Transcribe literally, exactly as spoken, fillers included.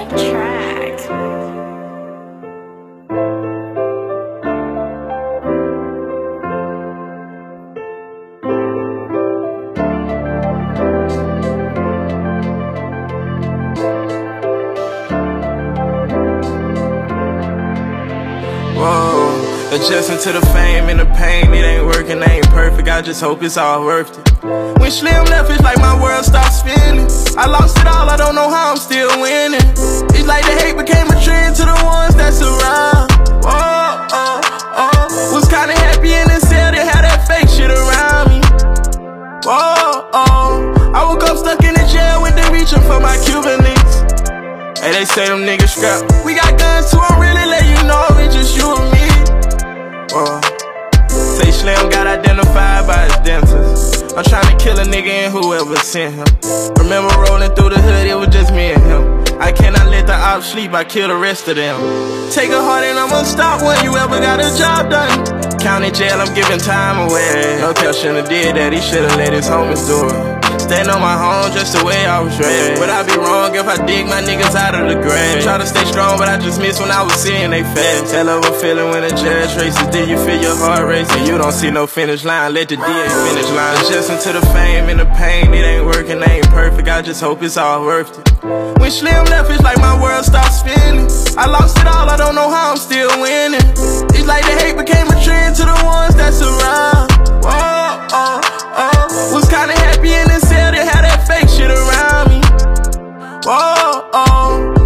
track. Whoa, adjusting to the fame and the pain. It ain't working, ain't perfect, I just hope it's all worth it. When Slim left, it's like my world stopped spinning. I lost it all, I don't know how I'm still winning. It's like the hate became a trend to the ones that surround. Whoa, oh, oh, was kinda happy in the cell, they had that fake shit around me. Whoa, oh, I woke up stuck in the jail with them reaching for my Cuban links. Hey, they say them niggas scrap. We got guns too, I'm really let you know it's just you and me. Whoa. Say Slim got identified by his dentist. I'm tryna kill a nigga and whoever sent him. Remember rolling through the hood, it was just me and him. I cannot let the ops sleep, I kill the rest of them. Take a heart and I'ma stop when you ever got a job done. County jail, I'm giving time away. No Kel shouldn't did that, he should've let his homies do it. Stand on my home just the way I was raised. Would I be wrong if I dig my niggas out of the grave? Try to stay strong, but I just miss when I was seeing they face. Hell of a feeling when the judge races. Did you feel your heart racing? You don't see no finish line, let the D A finish line. Adjusting to the fame and the pain. It ain't working, ain't perfect, I just hope it's all worth it. When Slim left, it's like my world stopped spinning. I lost it all, I don't know how I'm still winning. It's like the hate became a trend to the ones that surround. Whoa, oh, oh, was kinda happy in the cell, they had that fake shit around me. Whoa, oh.